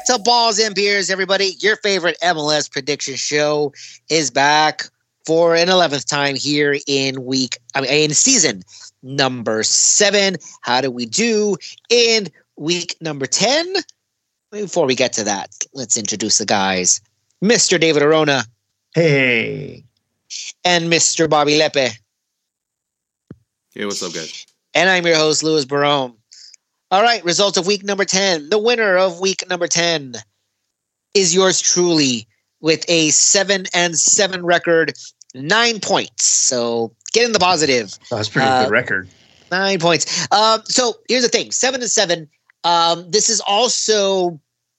to Balls and Beers, everybody. Your favorite MLS prediction show is back for an 11th time here in season number 7. How do we do in week number 10? Before we get to that, let's introduce the guys. Mr. David Arona. Hey. And Mr. Bobby Lepe. Hey, what's up, guys? And I'm your host, Louis Barone. All right, results of week number 10. The winner of week number 10 is yours truly with a 7-7 record, 9 points. So get in the positive. That's a pretty good record. 9 points. So here's the thing, 7-7. This is also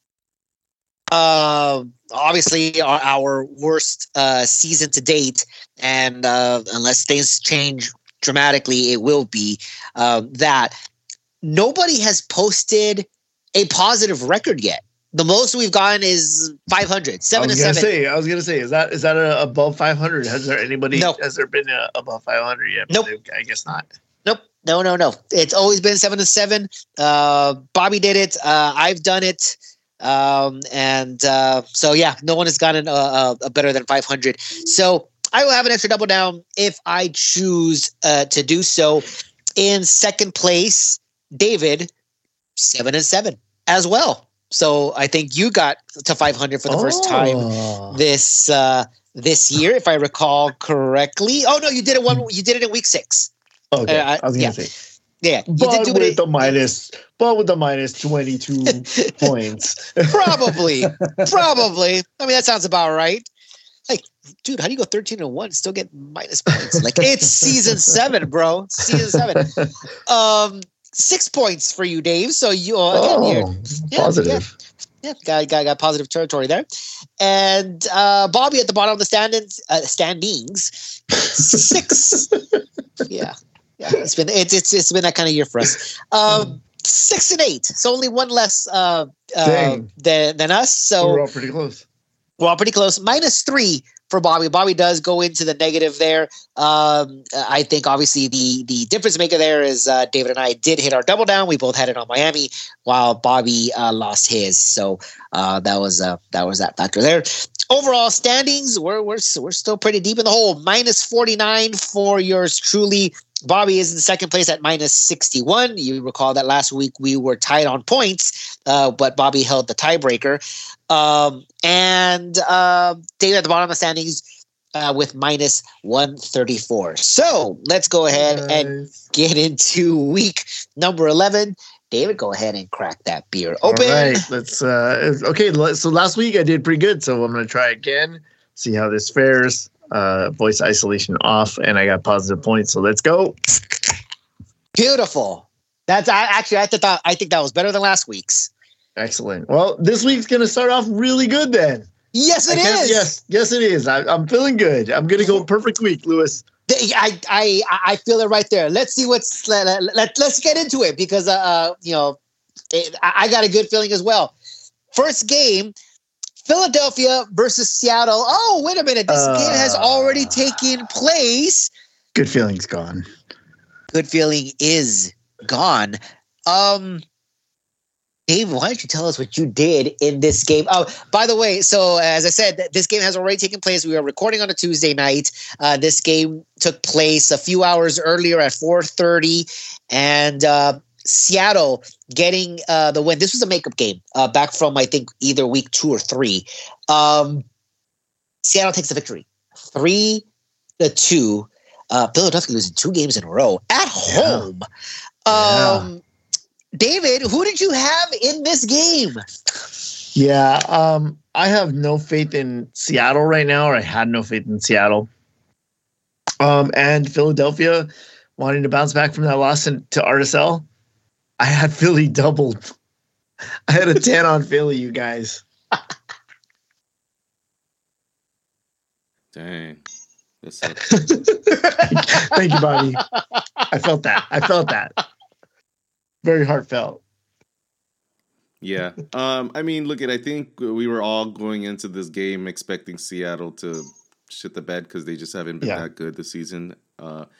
obviously our worst season to date. And unless things change dramatically, it will be that. Nobody has posted a positive record yet. The most we've gotten is 500, 7-7. I was gonna say, is that above 500? Has there been above 500 yet? Nope. I guess not. Nope. No. It's always been 7-7. Bobby did it. I've done it. So yeah, no one has gotten a better than 500. So I will have an extra double down if I choose to do so. In second place, David, 7-7 as well. So I think you got to 500 for the first time this year, if I recall correctly. Oh no, you did it You did it in week 6. Okay, I was gonna say. Yeah, you but did do with the minus 22 points. Probably. I mean, that sounds about right. Like, dude, how do you go 13-1 and still get minus points? Like, it's season 7, bro. Season 7. 6 points for you, Dave. So you positive. Yeah, got positive territory there. And Bobby at the bottom of the standings. 6. Yeah. It's been that kind of year for us. 6-8. So only one less than us. So we're all pretty close. -3 for Bobby. Bobby does go into the negative there. I think obviously the difference maker there is David and I did hit our double down. We both had it on Miami while Bobby lost his. So that was that factor there. Overall standings, we're still pretty deep in the hole. -49 for yours truly. Bobby is in second place at -61. You recall that last week we were tied on points, but Bobby held the tiebreaker. And David at the bottom of the standings with -134. So let's go ahead and get into week number 11. David, go ahead and crack that beer open. All right, let's. Okay, so last week I did pretty good, so I'm going to try again, see how this fares. Voice isolation off, and I got positive points. So let's go. Beautiful. That's actually I think that was better than last week's. Excellent. Well, this week's going to start off really good then. Yes, it is. Yes, it is. I'm feeling good. I'm going to go perfect week, Louis. I feel it right there. Let's see let's get into it because I got a good feeling as well. First game, Philadelphia versus Seattle. Oh, wait a minute. This game has already taken place. Good feeling's gone. Good feeling is gone. Dave, why don't you tell us what you did in this game? Oh, by the way, so as I said, this game has already taken place. We are recording on a Tuesday night. This game took place a few hours earlier at 4:30, and Seattle getting the win. This was a makeup game back from, I think, either week 2 or 3. Seattle takes the victory, 3-2. Philadelphia losing 2 games in a row at home. David, who did you have in this game? Yeah, I have no faith in Seattle right now, or I had no faith in Seattle. And Philadelphia wanting to bounce back from that loss to RSL. I had Philly doubled. I had a 10 on Philly, you guys. Dang. Thank you, Bobby. I felt that. Very heartfelt. Yeah. I mean, I think we were all going into this game expecting Seattle to shit the bed because they just haven't been that good this season.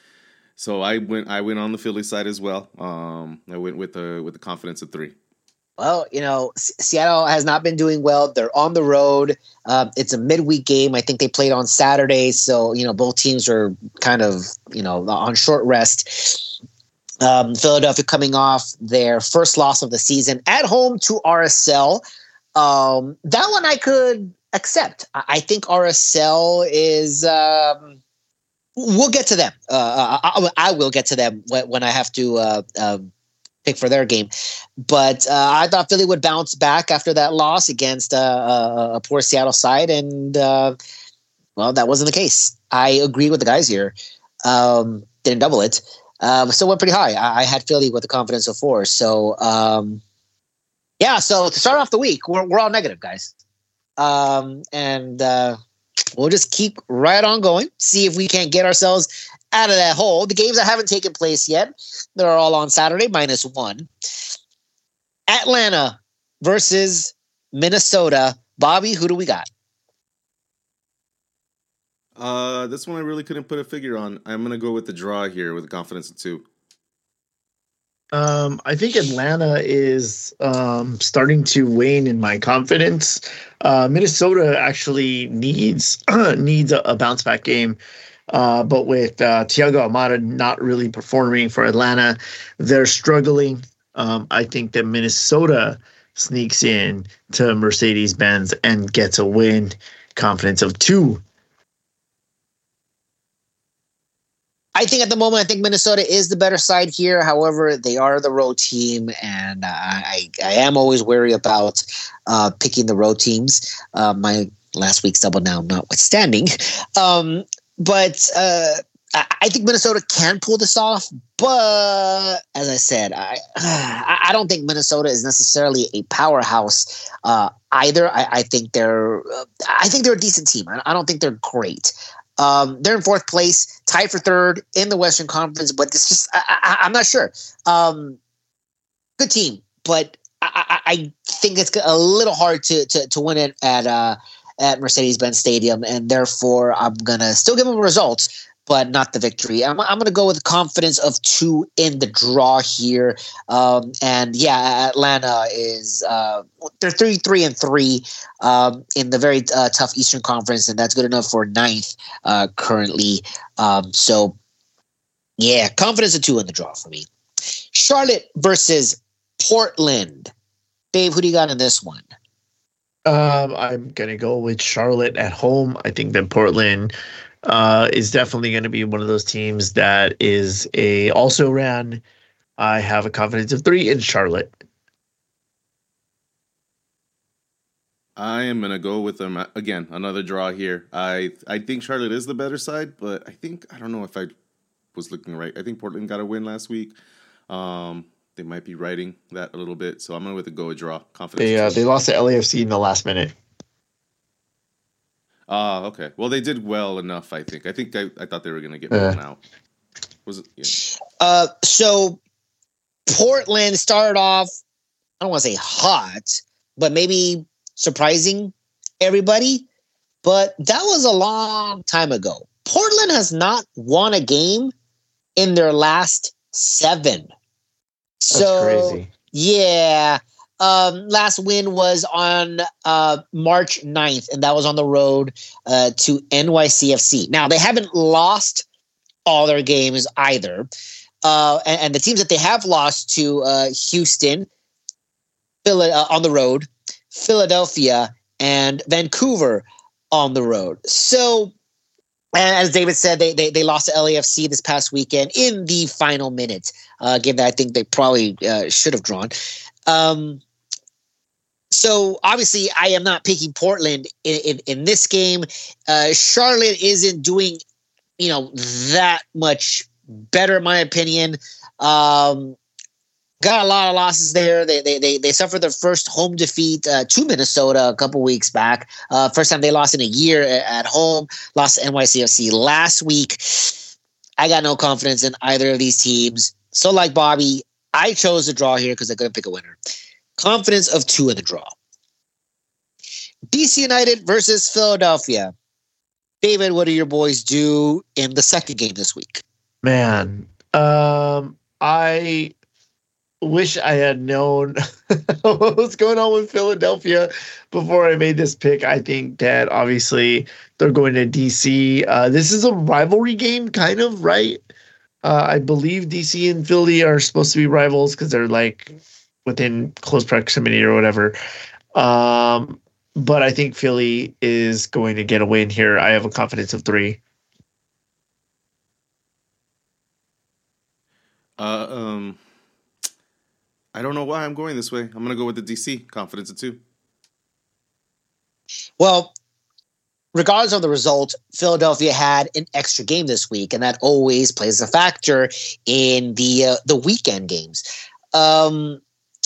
So I went on the Philly side as well. I went with the confidence of 3. Well, Seattle has not been doing well. They're on the road. It's a midweek game. I think they played on Saturday. So, both teams are kind of, on short rest. Philadelphia coming off their first loss of the season at home to RSL. That one I could accept. I think RSL is we'll get to them. I will get to them when I have to pick for their game. But I thought Philly would bounce back after that loss against a poor Seattle side. And, that wasn't the case. I agree with the guys here. Didn't double it. Still went pretty high. I had Philly with a confidence of 4. So, so to start off the week, we're all negative, guys. And we'll just keep right on going, see if we can't get ourselves out of that hole. The games that haven't taken place yet, they're all on Saturday, -1. Atlanta versus Minnesota. Bobby, who do we got? This one I really couldn't put a figure on. I'm going to go with the draw here with a confidence of 2. I think Atlanta is starting to wane in my confidence. Minnesota actually needs a bounce back game. But with Thiago Almada not really performing for Atlanta, they're struggling. I think that Minnesota sneaks in to Mercedes-Benz and gets a win. Confidence of 2. I think at the moment, Minnesota is the better side here. However, they are the road team, and I am always wary about picking the road teams. My last week's double down notwithstanding. But I think Minnesota can pull this off. But as I said, I don't think Minnesota is necessarily a powerhouse either. I think they're a decent team. I don't think they're great. They're in 4th place, tied for 3rd in the Western Conference, but it's just I'm not sure. Good team, but I think it's a little hard to win it at Mercedes-Benz Stadium, and therefore I'm gonna still give them results, but not the victory. I'm gonna go with confidence of 2 in the draw here. Atlanta is they're 3-3 in the very tough Eastern Conference, and that's good enough for 9th currently. Confidence of 2 in the draw for me. Charlotte versus Portland. Dave, who do you got in this one? I'm going to go with Charlotte at home. I think that Portland is definitely going to be one of those teams that is a also ran. I have a confidence of 3 in Charlotte. I am going to go with them again. Another draw here. I think Charlotte is the better side, but I don't know if I was looking right. I think Portland got a win last week. They might be writing that a little bit, so I'm going with a go a draw. Confidence. They lost to LAFC in the last minute. Okay. Well, they did well enough, I think. I thought they were going to get blown out. Was it? Yeah. So Portland started off, I don't want to say hot, but maybe surprising everybody. But that was a long time ago. Portland has not won a game in their last 7. That's crazy. Yeah. Last win was on March 9th, and that was on the road to NYCFC. Now, they haven't lost all their games either. And the teams that they have lost to Houston, on the road, Philadelphia, and Vancouver on the road. So, and as David said, they lost to LAFC this past weekend in the final minute, a game that I think they probably should have drawn. So obviously, I am not picking Portland in this game. Charlotte isn't doing, that much better, in my opinion. Got a lot of losses there. They suffered their first home defeat to Minnesota a couple weeks back. First time they lost in a year at home. Lost to NYCFC last week. I got no confidence in either of these teams. So like Bobby, I chose to draw here because I couldn't pick a winner. Confidence of 2 in the draw. DC United versus Philadelphia. David, what do your boys do in the second game this week? Man, I wish I had known what was going on with Philadelphia before I made this pick. I think that obviously they're going to DC. This is a rivalry game, kind of, right? I believe DC and Philly are supposed to be rivals because they're like within close proximity or whatever. But I think Philly is going to get a win here. I have a confidence of 3. I don't know why I'm going this way. I'm going to go with the DC. Confidence of 2. Well, regardless of the result, Philadelphia had an extra game this week, and that always plays a factor in the weekend games. And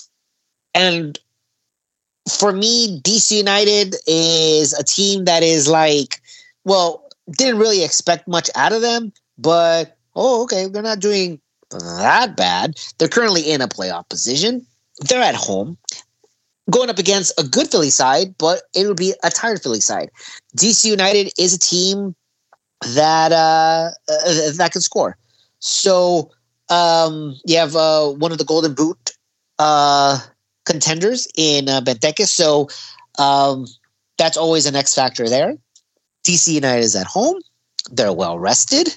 for me, DC United is a team that is like, well, didn't really expect much out of them, but okay, they're not doing that bad. They're currently in a playoff position. They're at home, going up against a good Philly side, but it would be a tired Philly side. DC United is a team that that can score. So you have one of the Golden Boot contenders in Benteke. So that's always an X factor there. DC United is at home. They're well rested.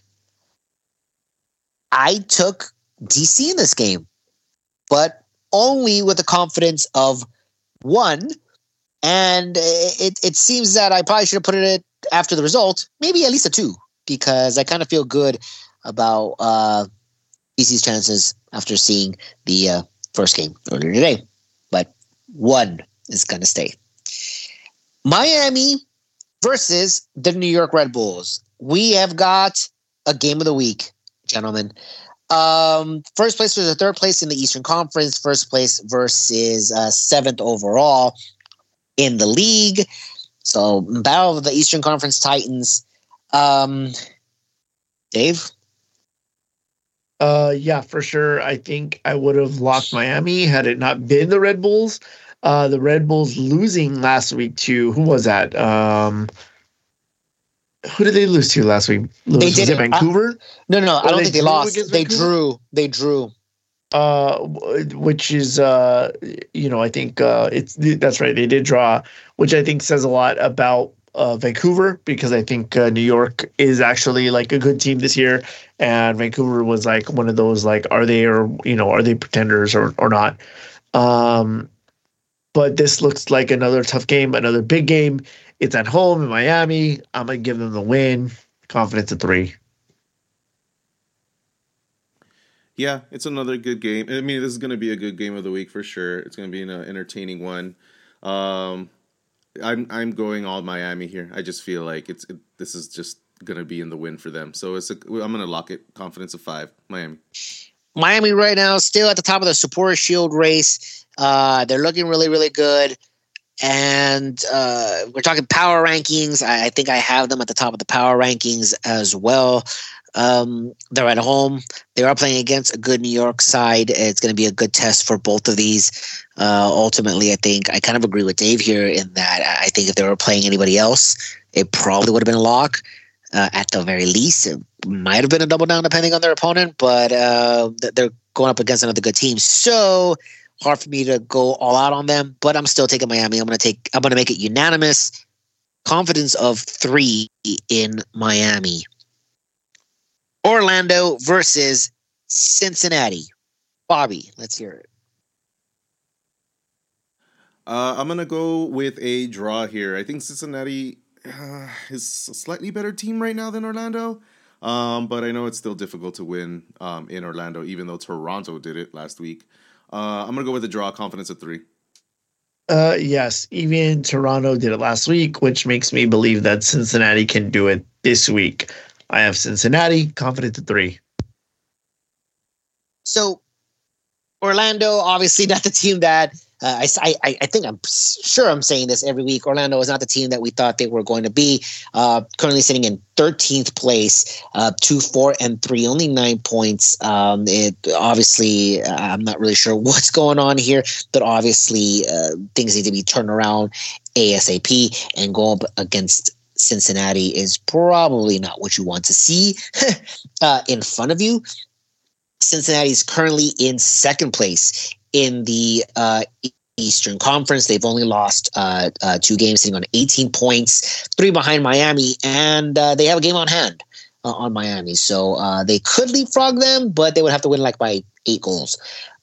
I took DC in this game, but only with the confidence of 1. And it seems that I probably should have put it after the result, maybe at least a 2, because I kind of feel good about DC's chances after seeing the first game earlier today. But 1 is going to stay. Miami versus the New York Red Bulls. We have got a game of the week, gentlemen. First place versus third place in the Eastern Conference. First place versus 7th overall in the league. So, battle of the Eastern Conference Titans. Dave? Yeah, for sure. I think I would have locked Miami had it not been the Red Bulls. The Red Bulls losing last week to, who was that? Who did they lose to last week? Was it Vancouver? No. I don't think they lost. They drew. Which is, I think that's right. They did draw, which I think says a lot about Vancouver, because I think New York is actually like a good team this year, and Vancouver was like one of those like, are they pretenders or not? But this looks like another tough game, another big game. It's at home in Miami. I'm going to give them the win. Confidence of 3. Yeah, it's another good game. I mean, this is going to be a good game of the week for sure. It's going to be an entertaining one. I'm going all Miami here. I just feel like this is just going to be in the win for them. So I'm going to lock it. Confidence of 5. Miami. Miami right now still at the top of the Supporters Shield race. They're looking really, really good. And we're talking power rankings. I think I have them at the top of the power rankings as well. They're at home. They are playing against a good New York side. It's going to be a good test for both of these. Ultimately, I think I kind of agree with Dave here in that I think if they were playing anybody else, it probably would have been a lock. At the very least, it might have been a double down depending on their opponent, but they're going up against another good team. So hard for me to go all out on them, but I'm still taking Miami. I'm going to make it unanimous. Confidence of 3 in Miami. Orlando versus Cincinnati. Bobby, let's hear it. I'm going to go with a draw here. I think Cincinnati is a slightly better team right now than Orlando. But I know it's still difficult to win in Orlando, even though Toronto did it last week. I'm going to go with a draw, confidence of 3. Yes, even Toronto did it last week, which makes me believe that Cincinnati can do it this week. I have Cincinnati, confidence of 3. So Orlando, obviously not the team that I think I'm sure I'm saying this every week. Orlando is not the team that we thought they were going to be. Currently sitting in 13th place, 2-4-3, only 9 points. It obviously, I'm not really sure what's going on here, but obviously things need to be turned around ASAP, and go up against Cincinnati is probably not what you want to see in front of you. Cincinnati is currently in second place in the Eastern Conference. They've only lost 2 games, sitting on 18 points, 3 behind Miami, and they have a game on hand on Miami. So they could leapfrog them, but they would have to win like by 8 goals.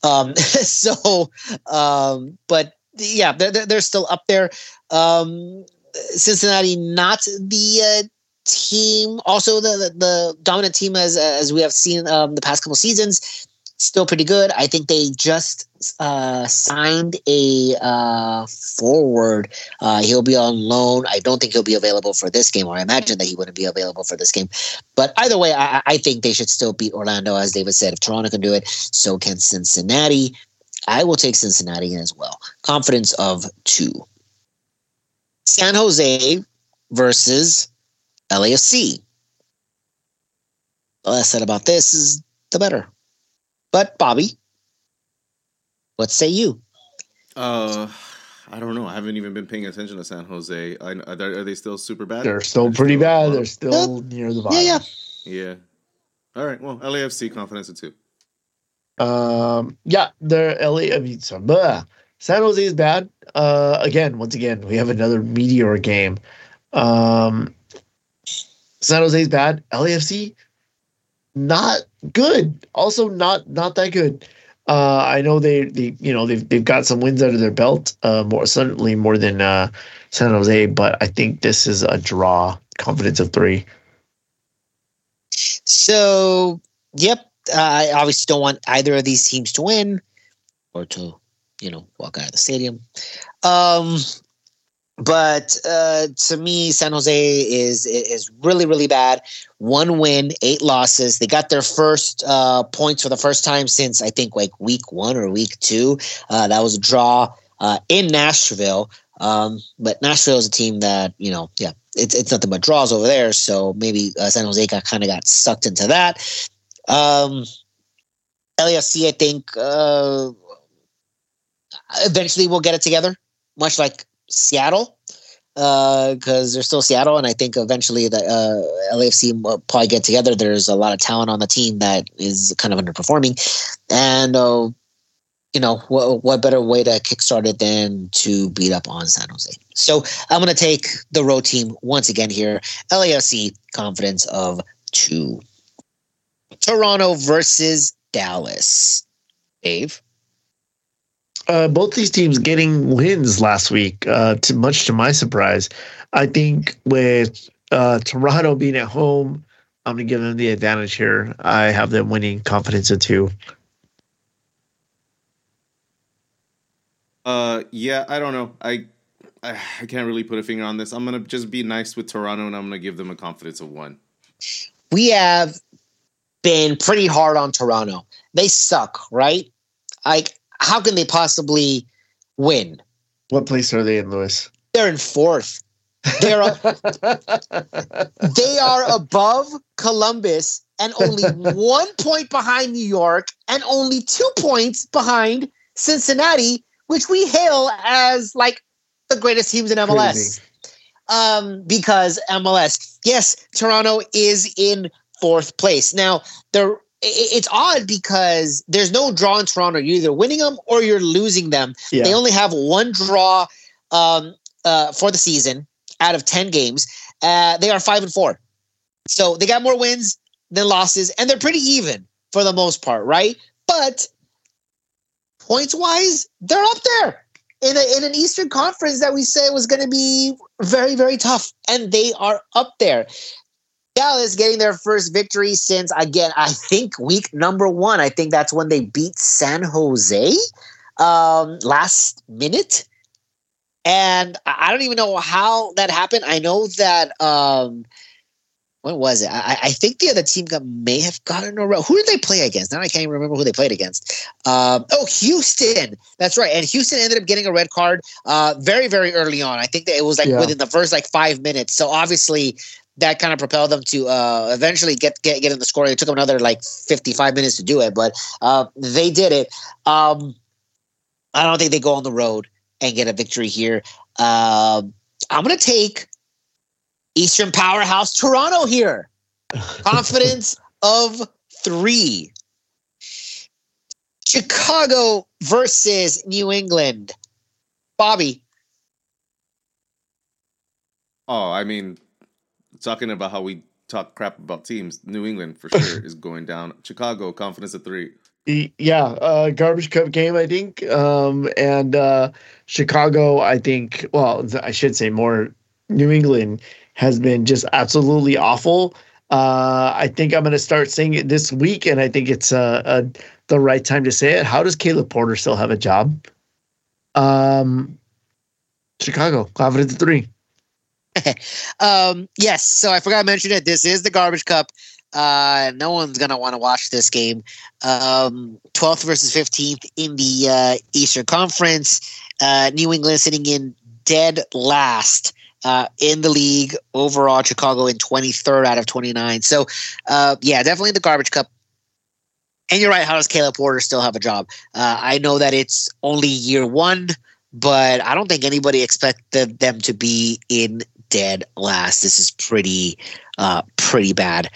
But yeah, they're still up there. Cincinnati, not the team, also the dominant team as we have seen the past couple seasons. Still pretty good. I think they just signed a forward. He'll be on loan. I don't think he'll be available for this game, or I imagine that he wouldn't be available for this game. But either way, I think they should still beat Orlando. As David said, if Toronto can do it, so can Cincinnati. I will take Cincinnati as well. Confidence of 2. San Jose versus LAFC. The less said about this is the better. But Bobby, what say you? I don't know. I haven't even been paying attention to San Jose. Are they still super bad? They're still pretty bad. They're still near the bottom. Yeah. All right. Well, LAFC, confidence of 2. They're LA. San Jose is bad. Once again, we have another meteor game. San Jose is bad. LAFC, not good. Also, not that good. I know they've got some wins under their belt. More than San Jose, but I think this is a draw. Confidence of 3. So, yep. I obviously don't want either of these teams to win or to, walk out of the stadium. But to me, San Jose is really, really bad. 1 win, 8 losses. They got their first points for the first time since I think like week 1 or week 2. That was a draw in Nashville. But Nashville is a team that, it's nothing but draws over there. So maybe San Jose kind of got sucked into that. LAFC, I think, eventually will get it together, much like Seattle, because they're still Seattle, and I think eventually the LAFC will probably get together. There's a lot of talent on the team that is kind of underperforming, and what better way to kickstart it than to beat up on San Jose? So I'm going to take the road team once again here. LAFC, confidence of 2. Toronto versus Dallas. Dave? Both these teams getting wins last week, much to my surprise. I think with Toronto being at home, I'm going to give them the advantage here. I have them winning, confidence of 2. I don't know. I can't really put a finger on this. I'm going to just be nice with Toronto, and I'm going to give them a confidence of 1. We have been pretty hard on Toronto. They suck, right? Like, how can they possibly win? What place are they in, Lewis? They're in 4th. They are above Columbus and only 1 point behind New York and only 2 points behind Cincinnati, which we hail as like the greatest teams in MLS. Because MLS, yes, Toronto is in 4th place. Now, it's odd because there's no draw in Toronto. You're either winning them or you're losing them. Yeah. They only have 1 draw for the season out of 10 games. They are 5-4. So they got more wins than losses, and they're pretty even for the most part, right? But points-wise, they're up there in an Eastern Conference that we said was going to be very, very tough, and they are up there. Dallas getting their first victory since, again, I think week number 1. I think that's when they beat San Jose last minute. And I don't even know how that happened. I know that, when was it? I think the other team may have gotten a row. Who did they play against? Now I can't even remember who they played against. Houston. That's right. And Houston ended up getting a red card very, very early on. I think that it was within the first 5 minutes. So obviously that kind of propelled them to eventually get in the score. It took them another 55 minutes to do it, but they did it. I don't think they go on the road and get a victory here. I'm going to take Eastern powerhouse Toronto here. Confidence of 3. Chicago versus New England. Bobby. Oh, I mean, talking about how we talk crap about teams, New England for sure is going down. Chicago, confidence at 3. Yeah, garbage cup game, I think. And Chicago, I think, well, I should say more, New England has been just absolutely awful. I think I'm going to start saying it this week, and I think it's the right time to say it. How does Caleb Porter still have a job? Chicago, confidence at 3. Yes, so I forgot to mention it. This is the garbage cup. No one's gonna want to watch this game. 12th versus 15th in the Eastern Conference. New England sitting in dead last in the league overall. Chicago in 23rd out of 29. So yeah, definitely the garbage cup. And you're right. How does Caleb Porter still have a job? I know that it's only year 1, but I don't think anybody expected them to be in dead last. This is pretty bad.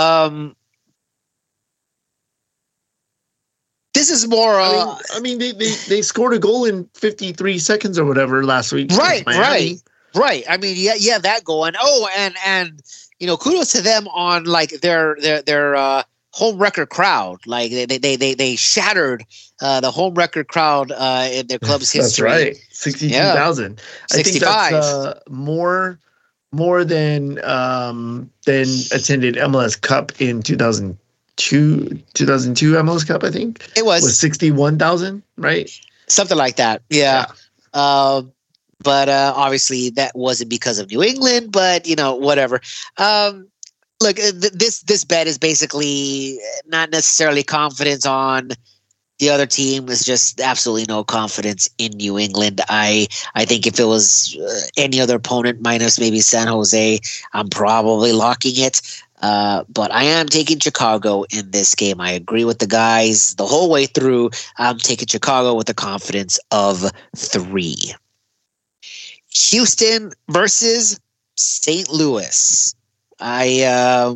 This is more. I mean, they scored a goal in 53 seconds or whatever last week. Right. I mean, yeah, that going. Oh, and kudos to them on like their home record crowd. Like they shattered the home record crowd in their club's history. That's right, 62,000. I think that's more than attended MLS Cup in 2002 MLS Cup. I think it was 61,000, right? Something like that. Yeah. But obviously that wasn't because of New England. But whatever. Look, this bet is basically not necessarily confidence on the other team. It's just absolutely no confidence in New England. I think if it was any other opponent minus maybe San Jose, I'm probably locking it. But I am taking Chicago in this game. I agree with the guys the whole way through. I'm taking Chicago with the confidence of 3. Houston versus St. Louis. I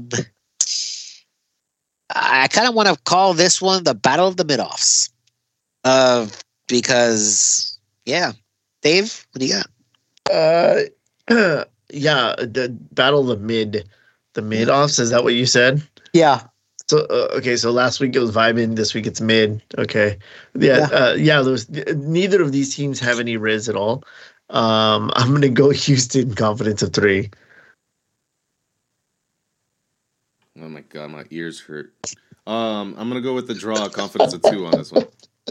kind of want to call this one the Battle of the Mid-Offs. Because, yeah. Dave, what do you got? Yeah, the Battle of the Mid-Offs. Is that what you said? Yeah. So, okay, so last week it was vibing. This week it's mid. Okay. Yeah. Neither of these teams have any Riz at all. I'm going to go Houston, confidence of 3. Oh my god, my ears hurt. I'm gonna go with the draw, confidence of 2 on this one.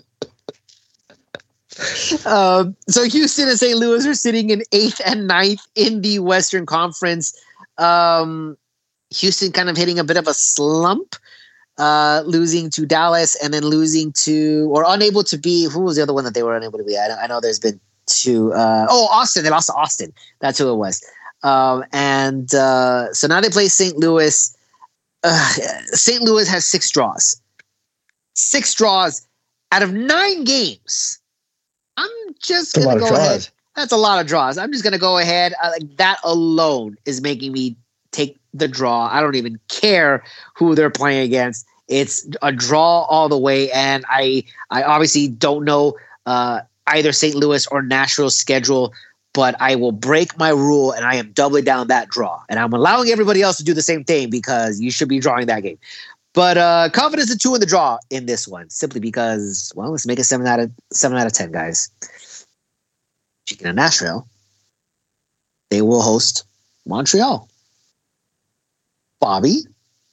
So Houston and St. Louis are sitting in 8th and 9th in the Western Conference. Houston kind of hitting a bit of a slump, losing to Dallas and then losing to, or unable to be, who was the other one that they were unable to be? I know there's been 2. Austin. They lost to Austin. That's who it was. So now they play St. Louis. St. Louis has 6 draws. 6 draws out of 9 games. I'm just going to go ahead. That's a lot of draws. I'm just going to go ahead. That alone is making me take the draw. I don't even care who they're playing against. It's a draw all the way. And I obviously don't know either St. Louis or Nashville's schedule, but I will break my rule and I am doubling down that draw. And I'm allowing everybody else to do the same thing because you should be drawing that game. But confidence of 2 in the draw in this one, simply because, well, let's make it 7 out of 10, guys. Speaking of Nashville, they will host Montreal. Bobby?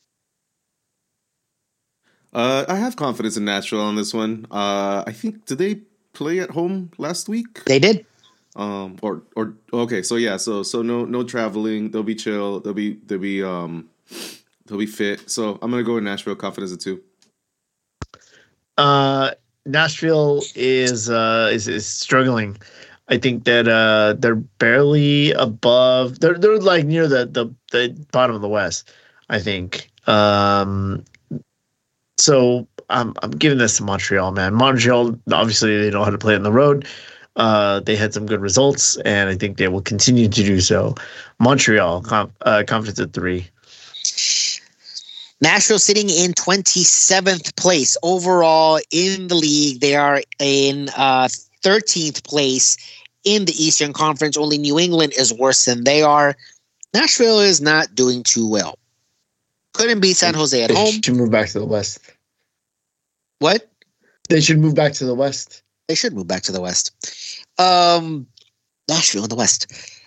I have confidence in Nashville on this one. I think, did they play at home last week? They did. Okay, so yeah, so no traveling. They'll be chill. They'll be fit. So I'm gonna go with Nashville, confidence of 2. Nashville is struggling. I think that they're barely above. They're like near the bottom of the West, I think. So I'm giving this to Montreal, man. Montreal, obviously, they know how to play on the road. They had some good results, and I think they will continue to do so. Montreal, confidence at 3. Nashville sitting in 27th place overall in the league. They are in 13th place in the Eastern Conference. Only New England is worse than they are. Nashville is not doing too well. Couldn't beat San Jose at home. They should move back to the West. What? They should move back to the West. They should move back to the West. Nashville in the West.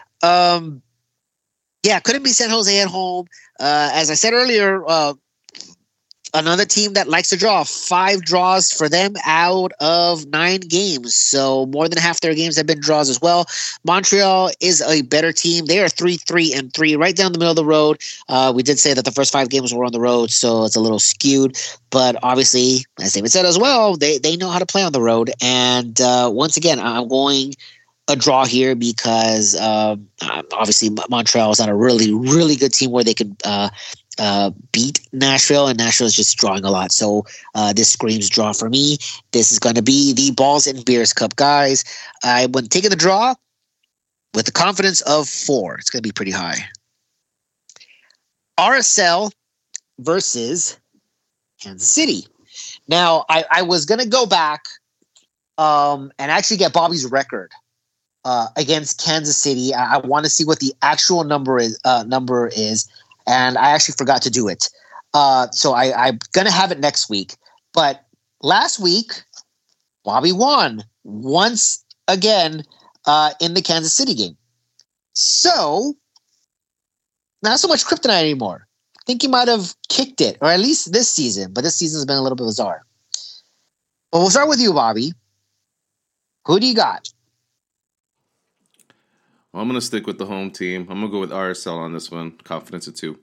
Yeah, couldn't beat San Jose at home. As I said earlier, another team that likes to draw. 5 draws for them out of 9 games. So more than half their games have been draws as well. Montreal is a better team. They are 3-3-3, right down the middle of the road. We did say that the first 5 games were on the road, so it's a little skewed. But obviously, as David said as well, they know how to play on the road. And once again, I'm going a draw here because obviously Montreal is not a really, really good team where they could beat Nashville, and Nashville is just drawing a lot. So this screams draw for me. This is going to be the Balls and Beers Cup, guys. I went taking the draw with the confidence of 4. It's going to be pretty high. RSL versus Kansas City. Now, I was going to go back and actually get Bobby's record against Kansas City. I want to see what the actual number is, and I actually forgot to do it. So I'm going to have it next week. But last week, Bobby won once again in the Kansas City game. So, not so much kryptonite anymore. I think he might have kicked it, or at least this season. But this season's been a little bit bizarre. Well, we'll start with you, Bobby. Who do you got? Well, I'm going to stick with the home team. I'm going to go with RSL on this one. Confidence of 2.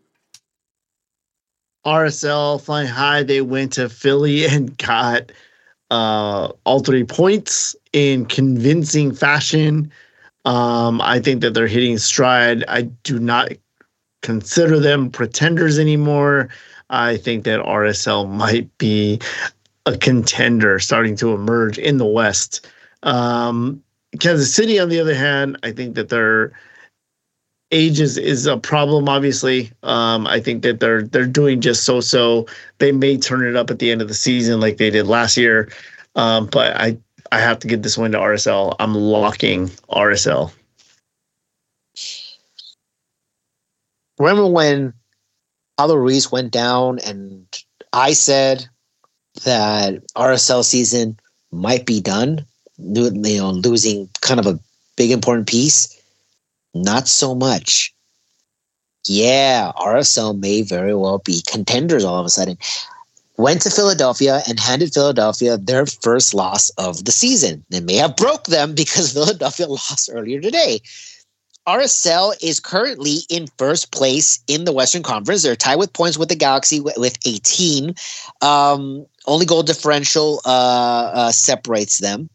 RSL flying high. They went to Philly and got all 3 points in convincing fashion. I think that they're hitting stride. I do not consider them pretenders anymore. I think that RSL might be a contender starting to emerge in the West. Kansas City, on the other hand, I think that their age is a problem, obviously. I think that they're doing just so. They may turn it up at the end of the season like they did last year. But I have to give this win to RSL. I'm locking RSL. Remember when Pablo Ruiz went down and I said that RSL season might be done, losing kind of a big important piece? Not so much. Yeah, RSL may very well be contenders all of a sudden. Went to Philadelphia and handed Philadelphia their first loss of the season. They may have broke them because Philadelphia lost earlier today. RSL is currently in first place in the Western Conference. They're tied with points with the Galaxy with 18. Only goal differential separates them.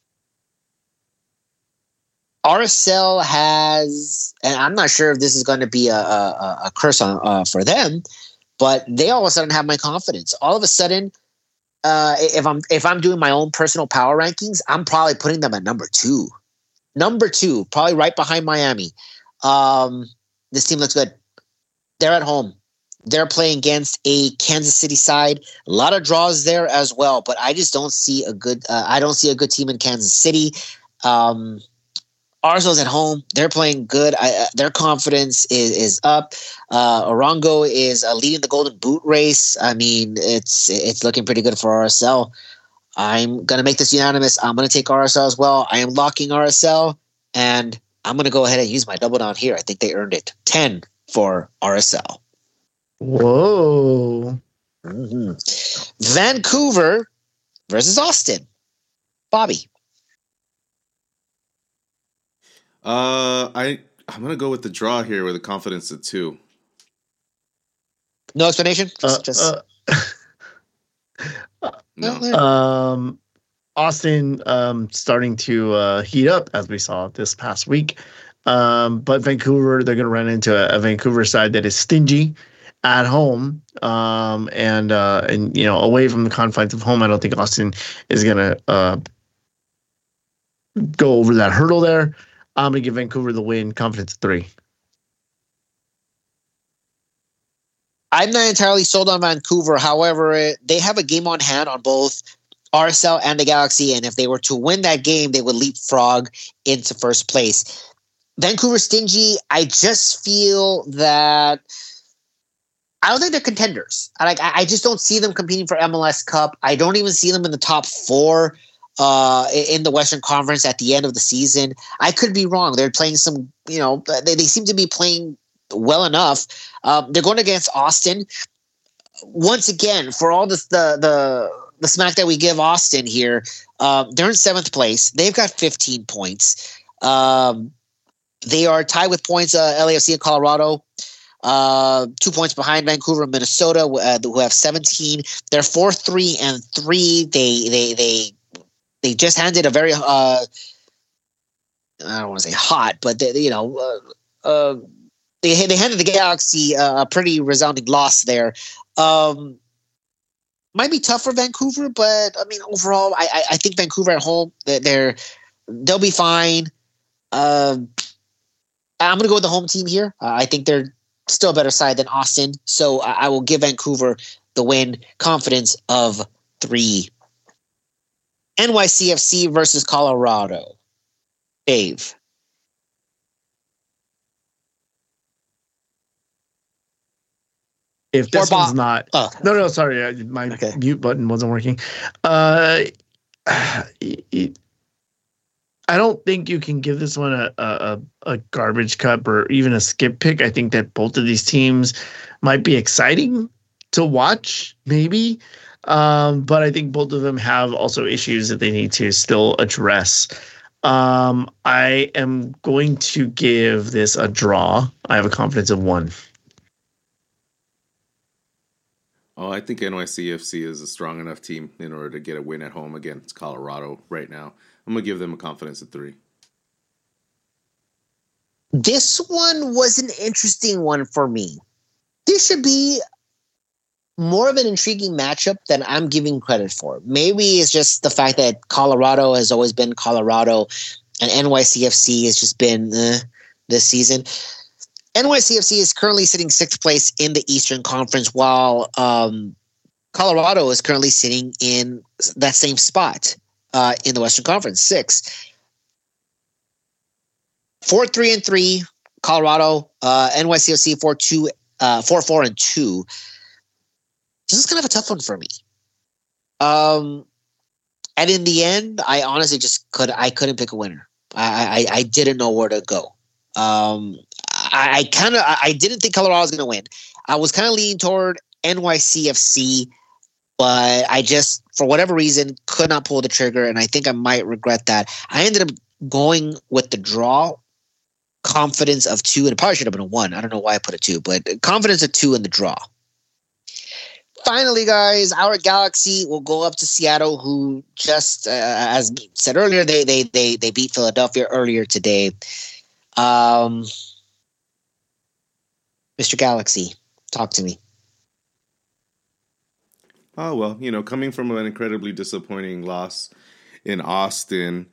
RSL has, and I'm not sure if this is going to be a curse on for them, but they all of a sudden have my confidence. All of a sudden, if I'm doing my own personal power rankings, I'm probably putting them at number 2. Number 2, probably right behind Miami. This team looks good. They're at home. They're playing against a Kansas City side. A lot of draws there as well, but I just don't see a good. I don't see a good team in Kansas City. Arsenal's at home. They're playing good. Their confidence is up. Orongo is leading the Golden Boot race. I mean, it's looking pretty good for RSL. I'm going to make this unanimous. I'm going to take RSL as well. I am locking RSL, and I'm going to go ahead and use my double down here. I think they earned it. 10 for RSL. Whoa. Mm-hmm. Vancouver versus Austin. Bobby. I'm gonna go with the draw here with a confidence of 2. No explanation. No. Austin starting to heat up as we saw this past week. But Vancouver, they're going to run into a Vancouver side that is stingy at home, and away from the confines of home. I don't think Austin is going to go over that hurdle there. I'm going to give Vancouver the win, confidence of 3. I'm not entirely sold on Vancouver. However, they have a game on hand on both RSL and the Galaxy, and if they were to win that game, they would leapfrog into first place. Vancouver stingy. I just feel that I don't think they're contenders. I just don't see them competing for MLS Cup. I don't even see them in the top 4 in the Western Conference at the end of the season. I could be wrong. They're playing some, they seem to be playing well enough. They're going against Austin. Once again, for all the smack that we give Austin here, they're in 7th place. They've got 15 points. They are tied with points, LAFC and Colorado. 2 points behind Vancouver and Minnesota, who have 17. They're 4-3-3. They just handed a very I don't want to say hot, but they handed the Galaxy a pretty resounding loss there. Might be tough for Vancouver, but I mean overall, I think Vancouver at home they'll be fine. I'm going to go with the home team here. I think they're still a better side than Austin, so I will give Vancouver the win. Confidence of 3. NYCFC versus Colorado. Dave. If this one's not... No, sorry. My mute button wasn't working. I don't think you can give this one a garbage cup or even a skip pick. I think that both of these teams might be exciting to watch, maybe. But I think both of them have also issues that they need to still address. I am going to give this a draw. I have a confidence of 1. Oh, I think NYCFC is a strong enough team in order to get a win at home against Colorado right now. I'm going to give them a confidence of 3. This one was an interesting one for me. This should be more of an intriguing matchup than I'm giving credit for. Maybe it's just the fact that Colorado has always been Colorado and NYCFC has just been this season. NYCFC is currently sitting 6th place in the Eastern Conference, while Colorado is currently sitting in that same spot in the Western Conference, 6th. 4-3-3, Colorado, NYCFC 4-4-2. This is kind of a tough one for me. And in the end, I honestly couldn't pick a winner. I didn't know where to go. I didn't think Colorado was going to win. I was kind of leaning toward NYCFC, but I just, for whatever reason, could not pull the trigger, and I think I might regret that. I ended up going with the draw, confidence of 2, and it probably should have been a 1. I don't know why I put a 2, but confidence of 2 in the draw. Finally, guys, our Galaxy will go up to Seattle, who just, as said earlier, they beat Philadelphia earlier today. Mr. Galaxy, talk to me. Oh, well, coming from an incredibly disappointing loss in Austin,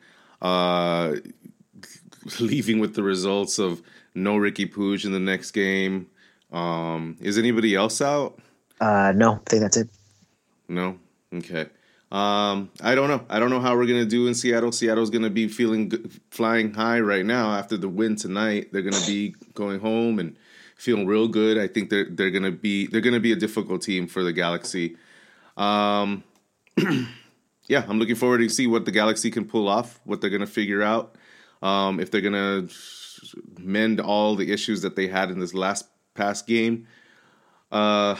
leaving with the results of no Ricky Puig in the next game. Is anybody else out? No, I think that's it. No? Okay. I don't know. I don't know how we're going to do in Seattle. Seattle's going to be flying high right now after the win tonight. They're going to be going home and feeling real good. I think they're going to be a difficult team for the Galaxy. Yeah, I'm looking forward to see what the Galaxy can pull off, what they're going to figure out, if they're going to mend all the issues that they had in this past game. I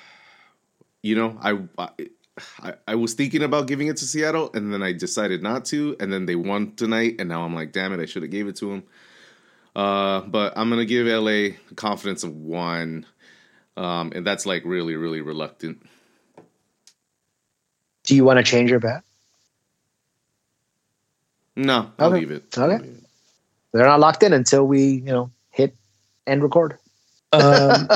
was thinking about giving it to Seattle, and then I decided not to, and then they won tonight, and now I'm like, damn it, I should have gave it to them. But I'm going to give LA confidence of 1, and that's like really, really reluctant. Do you want to change your bet? No, I'll leave it. Okay. They're not locked in until we, hit end record. Look,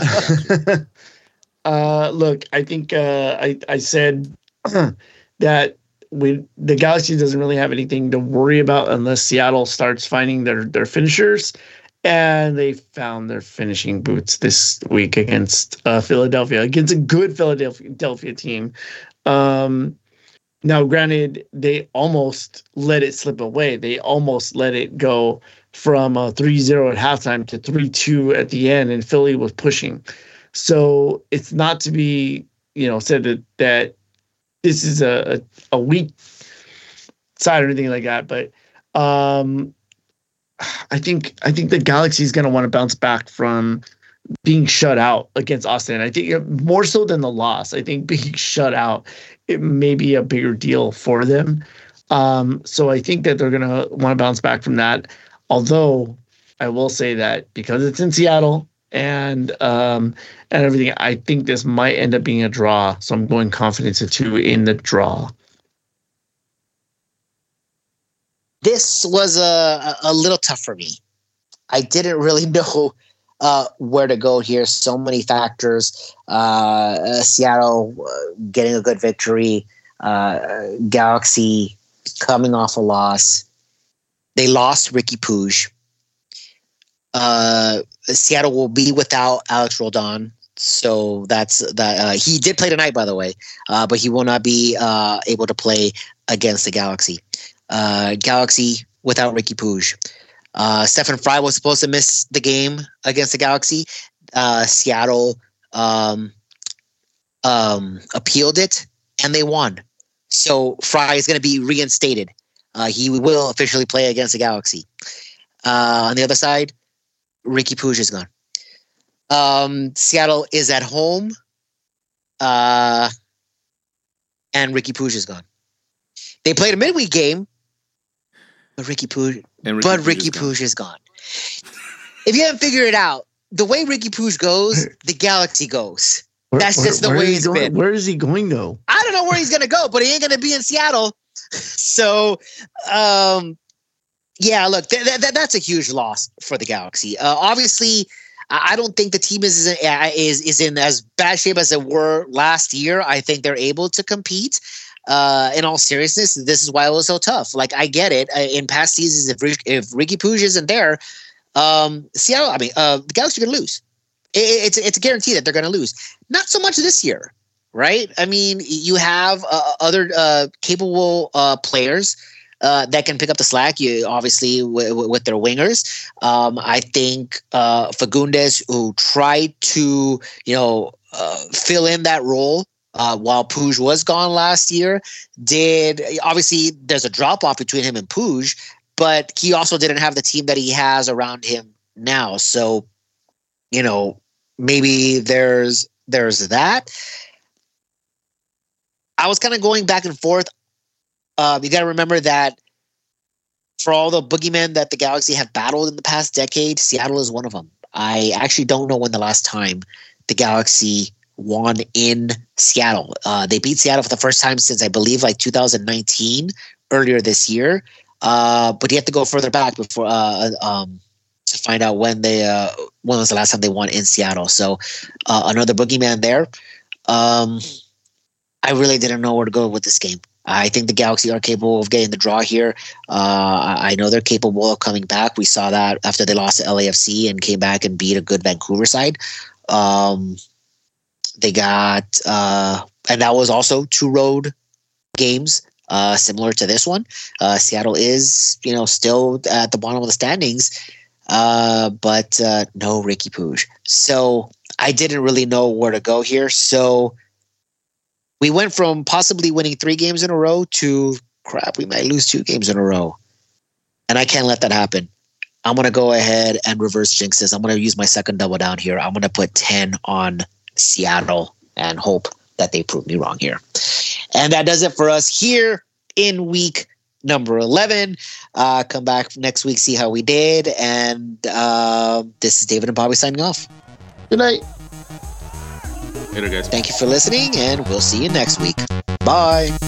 I think I said that the Galaxy doesn't really have anything to worry about unless Seattle starts finding their finishers. And they found their finishing boots this week against Philadelphia, against a good Philadelphia team. Now, granted, they almost let it slip away. They almost let it go from 3-0 at halftime to 3-2 at the end, and Philly was pushing. So it's not to be, said that this is a weak side or anything like that. But I think the Galaxy is going to want to bounce back from being shut out against Austin. I think more so than the loss. I think being shut out, it may be a bigger deal for them. So I think that they're going to want to bounce back from that. Although I will say that because it's in Seattle and everything, I think this might end up being a draw. So I'm going confidence of 2 in the draw. This was a little tough for me. I didn't really know where to go here. So many factors. Seattle getting a good victory. Galaxy coming off a loss. They lost Ricky Puig. Seattle will be without Alex Roldan. So that's that. He did play tonight, by the way, but he will not be able to play against the Galaxy. Galaxy without Ricky Puig. Stephen Fry was supposed to miss the game against the Galaxy. Seattle appealed it, and they won. So Fry is going to be reinstated. He will officially play against the Galaxy. On the other side, Ricky Puig is gone. Seattle is at home, and Ricky Puig is gone. They played a midweek game, but Ricky Puig is gone. If you haven't figured it out, the way Ricky Puig goes, the Galaxy goes. That's just the way it's been. Where is he going, though? I don't know where he's going to go, but he ain't going to be in Seattle. So, yeah, look, that's a huge loss for the Galaxy. Obviously, I don't think the team is in as bad shape as they were last year. I think they're able to compete. In all seriousness, this is why it was so tough. Like, I get it. In past seasons, if Ricky Puig isn't there, Seattle, the Galaxy are going to lose. It's a guarantee that they're going to lose. Not so much this year, right? I mean, you have other capable players that can pick up the slack. You obviously with their wingers. I think Fagundes, who tried to fill in that role while Puig was gone last year, did. Obviously, there's a drop off between him and Puig, but he also didn't have the team that he has around him now. So, maybe there's that. I was kind of going back and forth. You got to remember that for all the boogeymen that the Galaxy have battled in the past decade, Seattle is one of them. I actually don't know when the last time the Galaxy won in Seattle. They beat Seattle for the first time since, I believe, 2019, earlier this year. But you have to go further back before to find out when was the last time they won in Seattle. So another boogeyman there. I really didn't know where to go with this game. I think the Galaxy are capable of getting the draw here. I know they're capable of coming back. We saw that after they lost to LAFC and came back and beat a good Vancouver side. They got, and that was also 2 road games, similar to this one. Seattle is, still at the bottom of the standings, but no Ricky Puig. So I didn't really know where to go here. So we went from possibly winning 3 games in a row to crap, we might lose 2 games in a row. And I can't let that happen. I'm going to go ahead and reverse jinx this. I'm going to use my second double down here. I'm going to put 10 on Seattle and hope that they prove me wrong here. And that does it for us here in week number 11. Come back next week, see how we did. And this is David and Bobby signing off. Good night. Later, guys. Thank you for listening, and we'll see you next week. Bye.